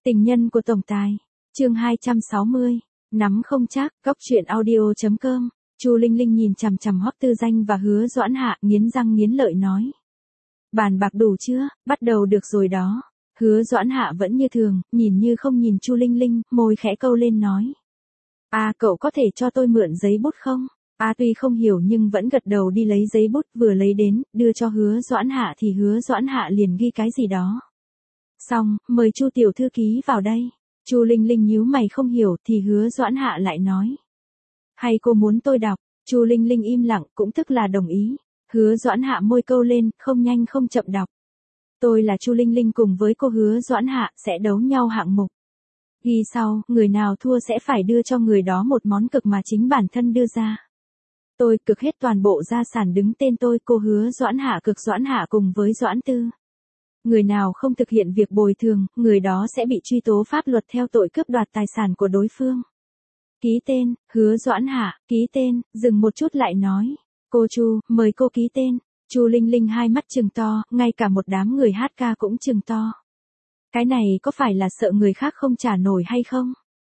Tình nhân của tổng tài. Chương 260. Nắm không chắc, Góc truyện audio.com. Chu Linh Linh nhìn chằm chằm Hoắc Tư Danh và Hứa Doãn Hạ, nghiến răng nghiến lợi nói: "Bàn bạc đủ chưa, bắt đầu được rồi đó." Hứa Doãn Hạ vẫn như thường, nhìn như không nhìn Chu Linh Linh, môi khẽ câu lên nói: Cậu có thể cho tôi mượn giấy bút không?" Tuy không hiểu nhưng vẫn gật đầu đi lấy giấy bút, vừa lấy đến, đưa cho Hứa Doãn Hạ thì Hứa Doãn Hạ liền ghi cái gì đó. "Xong, mời Chu tiểu thư ký vào đây." Chu Linh Linh nhíu mày không hiểu thì Hứa Doãn Hạ lại nói: "Hay cô muốn tôi đọc?" Chu Linh Linh im lặng, cũng tức là đồng ý. Hứa Doãn Hạ môi câu lên, không nhanh không chậm đọc: "Tôi là Chu Linh Linh cùng với cô Hứa Doãn Hạ sẽ đấu nhau hạng mục. Ghi sau, người nào thua sẽ phải đưa cho người đó một món cực mà chính bản thân đưa ra. Tôi cực hết toàn bộ gia sản đứng tên tôi, cô Hứa Doãn Hạ cực Doãn Hạ cùng với Doãn Tư. Người nào không thực hiện việc bồi thường, người đó sẽ bị truy tố pháp luật theo tội cướp đoạt tài sản của đối phương. Ký tên." Hứa Doãn Hạ ký tên, dừng một chút lại nói: "Cô Chu, mời cô ký tên." Chu Linh Linh hai mắt trừng to, ngay cả một đám người hát ca cũng trừng to. Cái này có phải là sợ người khác không trả nổi hay không?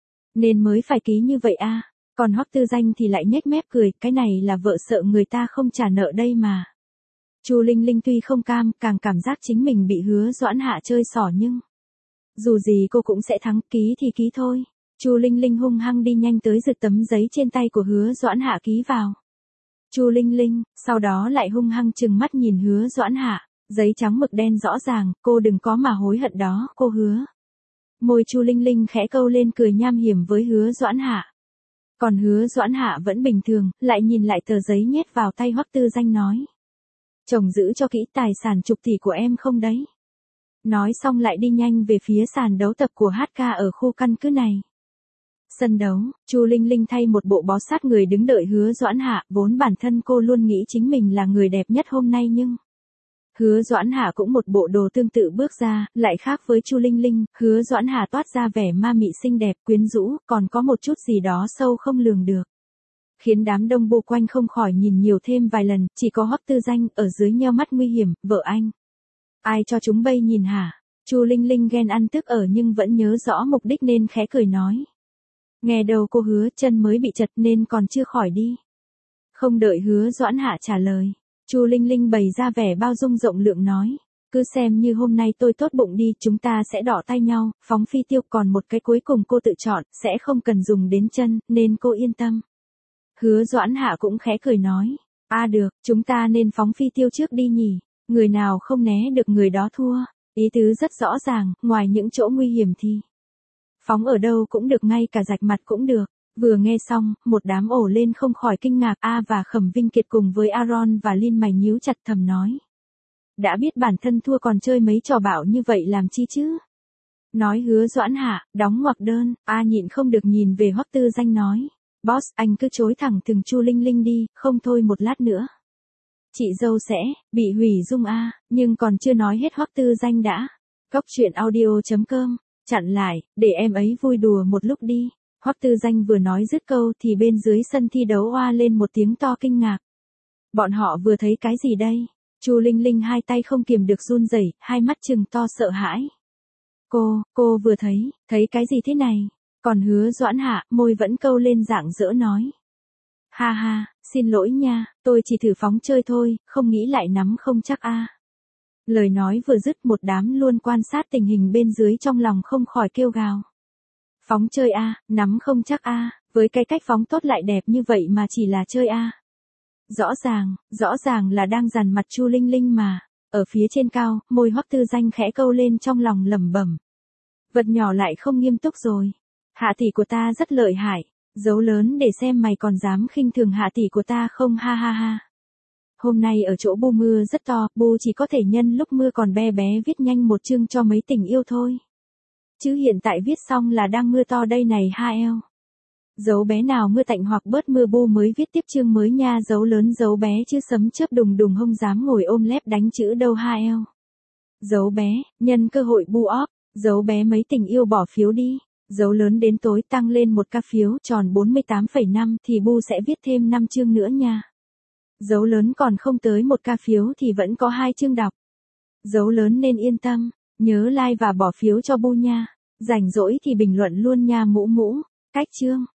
Nên mới phải ký như vậy à? Còn Hoắc Tư Danh thì lại nhếch mép cười, cái này là vợ sợ người ta không trả nợ đây mà. Chu Linh Linh tuy không cam, càng cảm giác chính mình bị Hứa Doãn Hạ chơi xỏ nhưng dù gì cô cũng sẽ thắng, ký thì ký thôi. Chu Linh Linh hung hăng đi nhanh tới giật tấm giấy trên tay của Hứa Doãn Hạ ký vào. Chu Linh Linh, sau đó lại hung hăng trừng mắt nhìn Hứa Doãn Hạ, giấy trắng mực đen rõ ràng, cô đừng có mà hối hận đó, cô Hứa. Môi Chu Linh Linh khẽ câu lên cười nham hiểm với Hứa Doãn Hạ. Còn Hứa Doãn Hạ vẫn bình thường, lại nhìn lại tờ giấy nhét vào tay Hoắc Tư Danh nói: "Chồng giữ cho kỹ tài sản chục tỷ của em không đấy." Nói xong lại đi nhanh về phía sàn đấu tập của HK ở khu căn cứ này. Sân đấu, Chu Linh Linh thay một bộ bó sát người đứng đợi Hứa Doãn Hạ, vốn bản thân cô luôn nghĩ chính mình là người đẹp nhất hôm nay nhưng Hứa Doãn Hạ cũng một bộ đồ tương tự bước ra, lại khác với Chu Linh Linh, Hứa Doãn Hạ toát ra vẻ ma mị xinh đẹp, quyến rũ, còn có một chút gì đó sâu không lường được. Khiến đám đông bu quanh không khỏi nhìn nhiều thêm vài lần, chỉ có Hoắc Tư Danh ở dưới nheo mắt nguy hiểm: "Vợ anh, ai cho chúng bay nhìn hả?" Chu Linh Linh ghen ăn tức ở nhưng vẫn nhớ rõ mục đích nên khẽ cười nói: "Nghe đâu cô Hứa, chân mới bị chật nên còn chưa khỏi đi." Không đợi Hứa Doãn Hạ trả lời, Chu Linh Linh bày ra vẻ bao dung rộng lượng nói: "Cứ xem như hôm nay tôi tốt bụng đi, chúng ta sẽ đỏ tay nhau, phóng phi tiêu, còn một cái cuối cùng cô tự chọn, sẽ không cần dùng đến chân, nên cô yên tâm." Hứa Doãn Hạ cũng khẽ cười nói: Được, chúng ta nên phóng phi tiêu trước đi nhỉ, người nào không né được người đó thua." Ý tứ rất rõ ràng, ngoài những chỗ nguy hiểm thì phóng ở đâu cũng được, ngay cả rạch mặt cũng được. Vừa nghe xong, một đám ổ lên không khỏi kinh ngạc. Và Khẩm Vinh Kiệt cùng với Aaron và Lin mày nhíu chặt thầm nói: đã biết bản thân thua còn chơi mấy trò bạo như vậy làm chi chứ? Nói Hứa Doãn Hạ, đóng ngoặc đơn, nhịn không được nhìn về Hoắc Tư Danh nói: "Boss, anh cứ chối thẳng thừng Chu Linh Linh đi, không thôi một lát nữa chị dâu sẽ bị hủy dung nhưng còn chưa nói hết Hoắc Tư Danh đã. Góc truyện audio.com, chặn lại, để em ấy vui đùa một lúc đi." Hoắc Tư Danh vừa nói dứt câu thì bên dưới sân thi đấu oa lên một tiếng to kinh ngạc. Bọn họ vừa thấy cái gì đây? Chu Linh Linh hai tay không kiềm được run rẩy, hai mắt trừng to sợ hãi. Cô vừa thấy cái gì thế này? Còn Hứa Doãn Hạ, môi vẫn câu lên rạng rỡ nói: "Ha ha, xin lỗi nha, tôi chỉ thử phóng chơi thôi, không nghĩ lại nắm không chắc Lời nói vừa dứt, một đám luôn quan sát tình hình bên dưới trong lòng không khỏi kêu gào: "Phóng chơi nắm không chắc với cái cách phóng tốt lại đẹp như vậy mà chỉ là chơi Rõ ràng là đang dằn mặt Chu Linh Linh mà." Ở phía trên cao, môi Hoắc Tư Danh khẽ câu lên trong lòng lẩm bẩm: vật nhỏ lại không nghiêm túc rồi. Hạ tỷ của ta rất lợi hại, dấu lớn để xem mày còn dám khinh thường hạ tỷ của ta không, ha ha ha. Hôm nay ở chỗ Bu mưa rất to, Bu chỉ có thể nhân lúc mưa còn bé bé viết nhanh một chương cho mấy tình yêu thôi. Chứ hiện tại viết xong là đang mưa to đây này ha eo. Dấu bé nào mưa tạnh hoặc bớt mưa Bu mới viết tiếp chương mới nha, dấu lớn dấu bé chứ sấm chớp đùng đùng không dám ngồi ôm lép đánh chữ đâu ha eo. Dấu bé, nhân cơ hội Bu óp, dấu bé mấy tình yêu bỏ phiếu đi. Dấu lớn đến tối tăng lên một ca phiếu tròn 48,5 thì Bu sẽ viết thêm 5 chương nữa nha. Dấu lớn còn không tới một ca phiếu thì vẫn có 2 chương đọc. Dấu lớn nên yên tâm, nhớ like và bỏ phiếu cho Bu nha. Rảnh rỗi thì bình luận luôn nha mũ mũ. Cách chương.